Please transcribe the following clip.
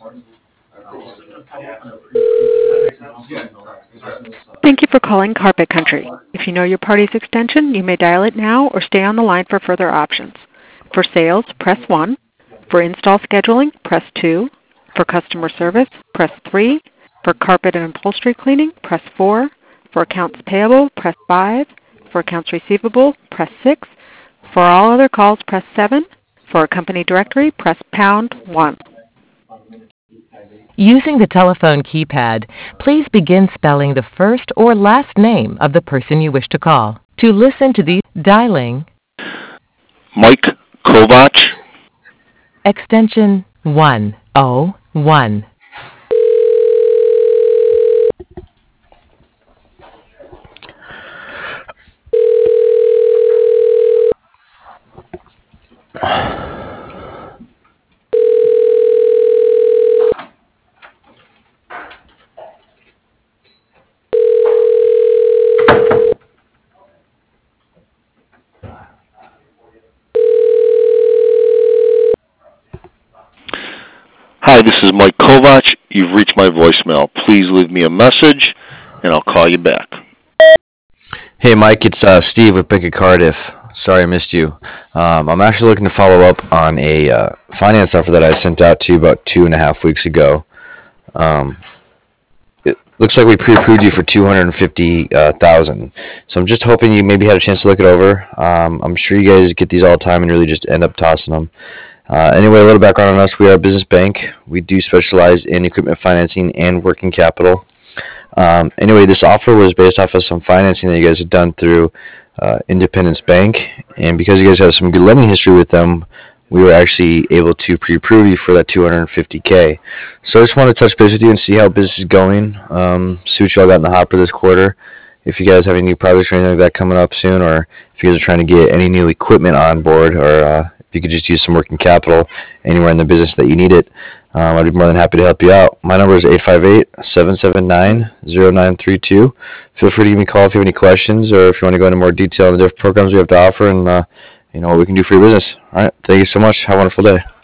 Thank you for calling Carpet Country. If you know your party's extension, you may dial it now or stay on the line for further options. For sales, press 1. For install scheduling, press 2. For customer service, press 3. For carpet and upholstery cleaning, press 4. For accounts payable, press 5. For accounts receivable, press 6. For all other calls, press 7. For a company directory, press pound 1. Using the telephone keypad, please begin spelling the first or last name of the person you wish to call. To listen to the dialing Mike Kovach. Extension 101. Hi, this is Mike Kovach. You've reached my voicemail. Please leave me a message, and I'll call you back. Hey, Mike, it's Steve with Bank of Cardiff. Sorry I missed you. I'm actually looking to follow up on a finance offer that I sent out to you about 2.5 weeks ago. It looks like we pre-approved you for $250,000. So I'm just hoping you maybe had a chance to look it over. I'm sure you guys get these all the time and really just end up tossing them. Anyway, a little background on us. We are a business bank. We do specialize in equipment financing and working capital. Anyway, this offer was based off of some financing that you guys had done through Independence Bank. And because you guys have some good lending history with them, we were actually able to pre-approve you for that $250K. So I just want to touch base with you and see how business is going, see what you all got in the hopper this quarter. If you guys have any new projects or anything like that coming up soon, or if you guys are trying to get any new equipment on board, or if you could just use some working capital anywhere in the business that you need it, I'd be more than happy to help you out. My number is 858-779-0932. Feel free to give me a call if you have any questions, or if you want to go into more detail on the different programs we have to offer and what we can do for your business. All right. Thank you so much. Have a wonderful day.